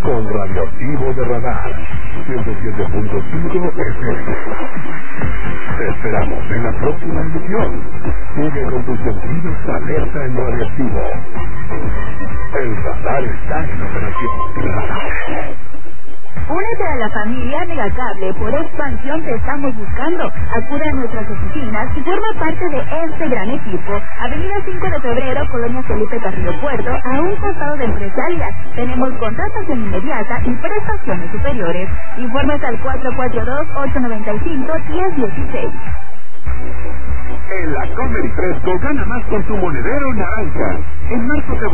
con Radioactivo de Radar 107.5 FM. Te esperamos en la próxima emisión. Sigue con tus sentidos alerta en Radioactivo. El radar está en operación. Únete a la familia Megacable. Por expansión te estamos buscando. Acude a nuestras oficinas y forma parte de este gran equipo. Avenida 5 de Febrero, Colonia Felipe Carrillo Puerto, a un costado de Empresaria. Tenemos contratación inmediata y prestaciones superiores. Informes al 442-895-1016. En la Comer y Fresco gana más con tu monedero naranja. En marzo